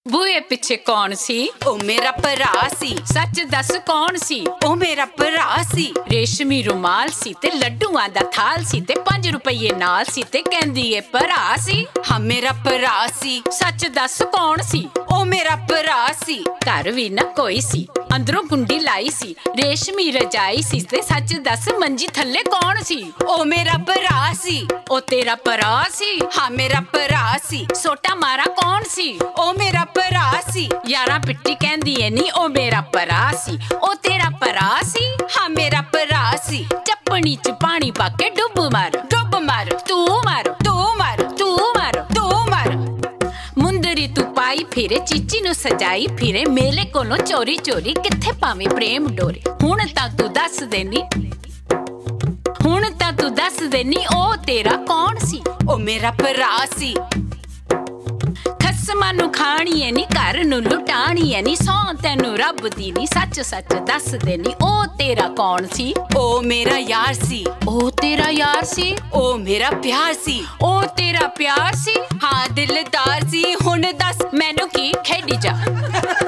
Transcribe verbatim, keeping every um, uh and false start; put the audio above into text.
ਬੂਏ ਪਿੱਛੇ ਕੌਣ ਸੀ? ਉਹ ਮੇਰਾ ਭਰਾ ਸੀ। ਸੱਚ ਦੱਸ ਕੌਣ ਸੀ? ਉਹ ਮੇਰਾ ਭਰਾ ਸੀ। ਰੇਸ਼ਮੀ ਰੁਮਾਲ ਸੀ ਤੇ ਲੱਡੂਆਂ ਦਾ ਥਾਲ ਸੀ ਤੇ ਪੰਜ ਰੁਪਏ ਨਾਲ ਸੀ ਤੇ ਕਹਿੰਦੀ ਏ ਭਰਾ ਸੀ। ਹਾਂ ਮੇਰਾ ਭਰਾ ਸੀ। ਸੱਚ ਦੱਸ ਕੌਣ ਸੀ? ਉਹ ਮੇਰਾ ਭਰਾ ਸੀ। ਘਰ ਵੀ ਨਾ ਕੋਈ ਸੀ, ਅੰਦਰੋਂ ਕੁੰਡੀ ਲਾਈ ਸੀ, ਰੇਸ਼ਮੀ ਰਜਾਈ ਸੀ ਤੇ ਸੱਚ ਦੱਸ ਮੰਜੀ ਥੱਲੇ ਕੌਣ ਸੀ? ਉਹ ਮੇਰਾ ਭਰਾ ਸੀ। ਉਹ ਤੇਰਾ ਭਰਾ ਸੀ? ਹਾਂ ਮੇਰਾ ਭਰਾ ਸੀ। ਸੋਟਾ ਮਾਰਾ ਕੌਣ ਸੀ? ਉਹ ਮੇਰਾ ਭਰਾ ਸੀ। ਯਾਰਾਂ ਪਿੱਟੀ ਕਹਿੰਦੀ ਏ ਨੀ ਉਹ ਮੇਰਾ ਭਰਾ ਸੀ। ਉਹ ਤੇਰਾ ਭਰਾ ਸੀ? ਹਾਂ ਮੇਰਾ ਭਰਾ ਸੀ। ਚੱਪਣੀ ਚ ਪਾਣੀ ਪਾ ਕੇ ਡੁੱਬ ਮਾਰ। ਡੁੱਬ ਮਾਰ। ਤੂੰ ਮਾਰ। ਤੂੰ ਮਾਰ। ਤੂੰ ਮਾਰ। ਤੂੰ ਮਾਰ। ਮੁੰਦਰੀ ਤੂੰ ਪਾਈ ਫਿਰੇ, ਚੀਚੀ ਨੂੰ ਸਜਾਈ ਫਿਰੇ, ਮੇਲੇ ਕੋਲੋਂ ਚੋਰੀ ਚੋਰੀ ਕਿੱਥੇ ਪਾਵੇਂ ਪ੍ਰੇਮ ਡੋਰੇ। ਹੁਣ ਤਾਂ ਤੂੰ ਦੱਸ ਦੇਨੀ, ਹੁਣ ਤਾਂ ਤੂੰ ਦੱਸ ਦੇਨੀ ਉਹ ਤੇਰਾ ਕੌਣ ਸੀ? ਉਹ ਮੇਰਾ ਭਰਾ ਸੀ। ਖਸਮਾਂ ਨੂੰ ਖਾਣੀ ਏ ਨੀ, ਘਰ ਨੂੰ ਲੁਟਾਣੀ ਏ ਨੀ, ਸੌਂ ਤੈਨੂੰ ਰੱਬ ਦੀ ਨੀ, ਸੱਚ ਸੱਚ ਦੱਸ ਦੇਨੀ ਉਹ ਤੇਰਾ ਕੌਣ ਸੀ? ਉਹ ਮੇਰਾ ਯਾਰ ਸੀ। ਉਹ ਤੇਰਾ ਯਾਰ ਸੀ? ਉਹ ਮੇਰਾ ਪਿਆਰ ਸੀ। ਉਹ ਤੇਰਾ ਪਿਆਰ ਸੀ? ਹਾਂ ਦਿਲਦਾਰ ਸੀ। ਹੁਣ ਦੱਸ ਮੈਨੂੰ ਕੀ ਖੇਡੀ ਜਾ।